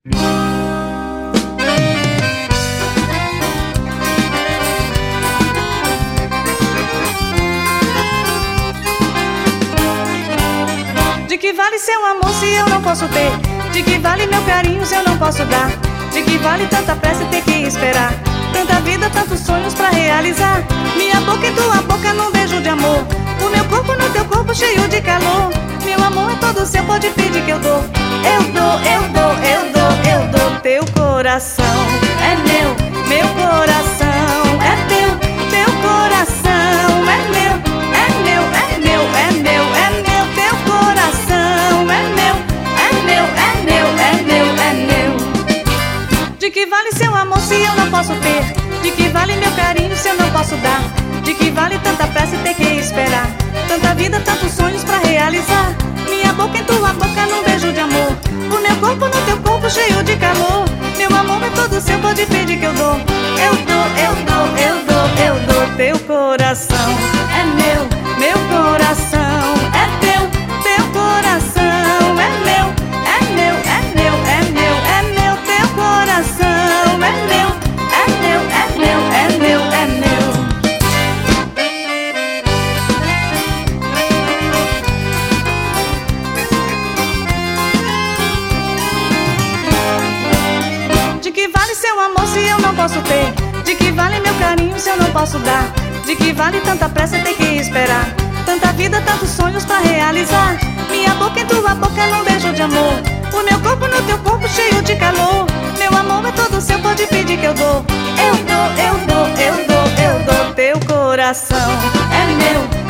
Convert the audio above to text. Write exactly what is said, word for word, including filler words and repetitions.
De que vale seu amor se eu não posso ter? De que vale meu carinho se eu não posso dar? De que vale tanta pressa e ter que esperar? Tanta vida, tantos sonhos pra realizar. Minha boca em tua boca num beijo de amor. O meu corpo no teu corpo cheio de calor. Meu amor é todo seu, pode pedir que eu dou. Eu dou, eu dou, eu dou, eu dou. Teu coração é meu, meu coração é teu. Teu coração é meu, é meu, é meu, é meu, é meu. Teu coração é meu, é meu, é meu, é meu, é meu. De que vale seu amor se eu não posso ter? De que vale meu carinho se eu não posso dar? De que vale tanta pressa e ter que esperar? Tanta vida, tantos sonhos pra realizar. Minha boca em tua boca num beijo de amor. O meu corpo no teu corpo cheio de calor. Meu amor é todo seu, pode pedir que eu dou. Eu dou, eu dou, eu dou, eu dou. Teu coração é meu, meu coração é teu. Teu coração é meu, é meu, é meu, é meu, é meu. Teu coração é meu, é meu, é meu, é meu, é meu. De que vale seu amor se eu não posso ter? De que vale meu carinho se eu não posso dar? De que vale tanta pressa e ter que esperar? Tanta vida, tantos sonhos pra realizar. Minha boca em tua boca num beijo de amor. O meu corpo no teu corpo cheio de calor. Meu amor é todo seu, pode pedir que eu dou. Eu dou, eu dou, eu dou, eu dou. Teu coração é meu,